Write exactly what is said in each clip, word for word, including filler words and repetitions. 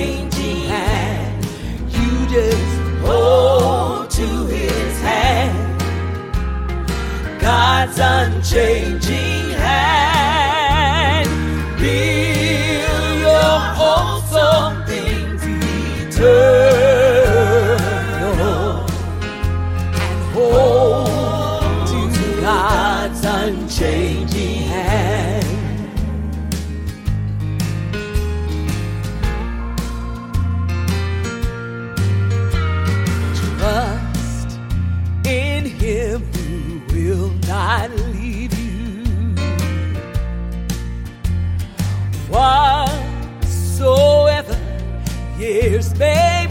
unchanging hand. You just hold to his hand. God's unchanging hand. Build your hopes on things eternal and hold to God's unchanging hand. Trust in him who will not leave you. Whatsoever years may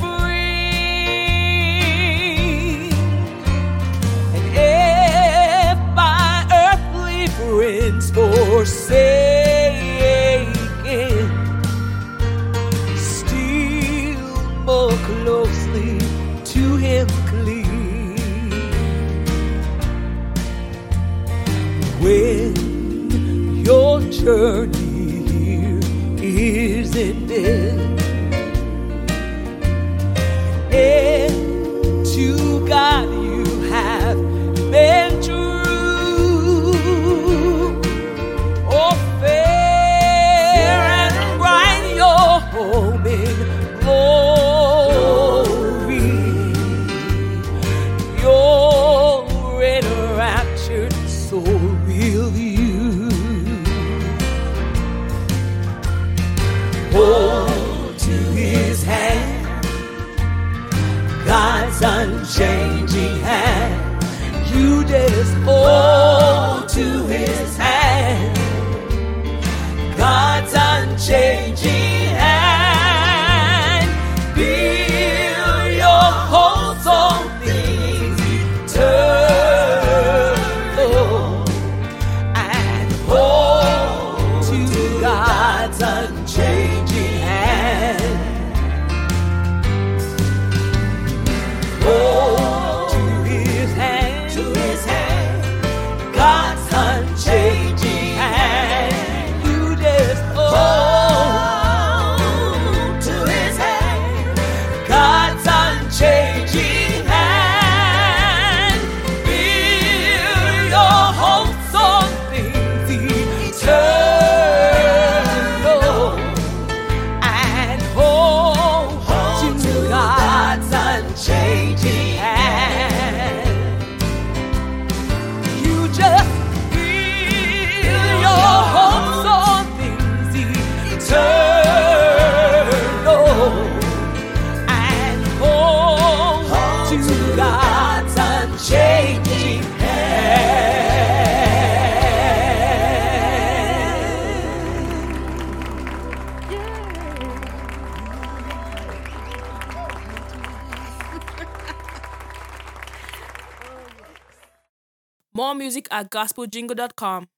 bring, and if my earthly friends forsaken, still more closely to him cling. When your journey here is ended, and to God you have been true. Oh, fair and bright your home in glory, your enraptured soul will view. Hold to his hand, God's unchanging hand. You just hold to his hand, God's unchanging hand. Build your hopes on things eternal and hold to God's unchanging hand. Hold to his hand, to his hand, God's unchanging hand. You just hold to his hand, God's unchanging hand. Build your hopes on things eternal and hold to God's unchanging hand. You just build your hopes on things eternal and hold to God's unchanging More music at gospel jingle dot com.